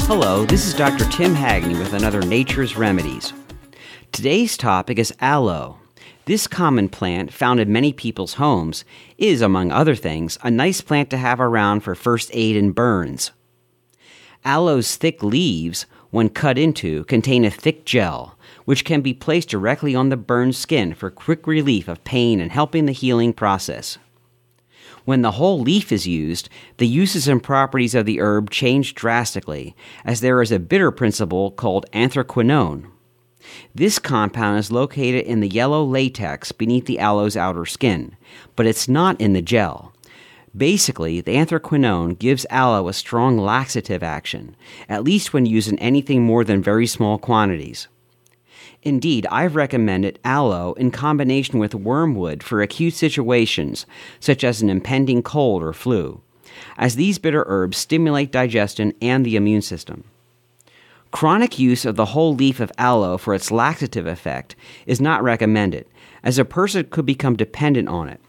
Hello, this is Dr. Tim Hagney with another Nature's Remedies. Today's topic is aloe. This common plant, found in many people's homes, is, among other things, a nice plant to have around for first aid in burns. Aloe's thick leaves, when cut into, contain a thick gel, which can be placed directly on the burned skin for quick relief of pain and helping the healing process. When the whole leaf is used, the uses and properties of the herb change drastically, as there is a bitter principle called anthraquinone. This compound is located in the yellow latex beneath the aloe's outer skin, but it's not in the gel. Basically, the anthraquinone gives aloe a strong laxative action, at least when used in anything more than very small quantities. Indeed, I've recommended aloe in combination with wormwood for acute situations, such as an impending cold or flu, as these bitter herbs stimulate digestion and the immune system. Chronic use of the whole leaf of aloe for its laxative effect is not recommended, as a person could become dependent on it.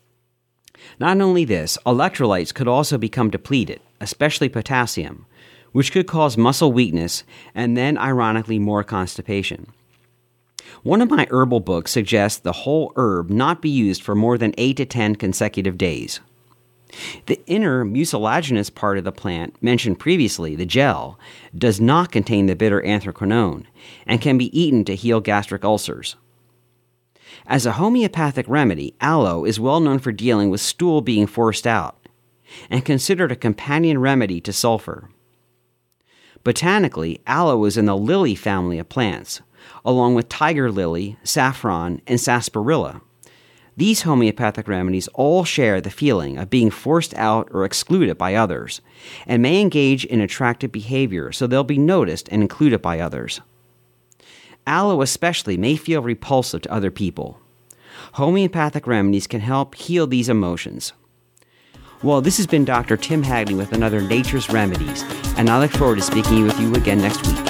Not only this, electrolytes could also become depleted, especially potassium, which could cause muscle weakness and then, ironically, more constipation. One of my herbal books suggests the whole herb not be used for more than 8 to 10 consecutive days. The inner mucilaginous part of the plant, mentioned previously, the gel, does not contain the bitter anthraquinone and can be eaten to heal gastric ulcers. As a homeopathic remedy, aloe is well known for dealing with stool being forced out and considered a companion remedy to sulfur. Botanically, aloe is in the lily family of plants, along with tiger lily, saffron, and sarsaparilla. These homeopathic remedies all share the feeling of being forced out or excluded by others, and may engage in attractive behavior so they'll be noticed and included by others. Aloe especially may feel repulsive to other people. Homeopathic remedies can help heal these emotions. Well, this has been Dr. Tim Hagney with another Nature's Remedies, and I look forward to speaking with you again next week.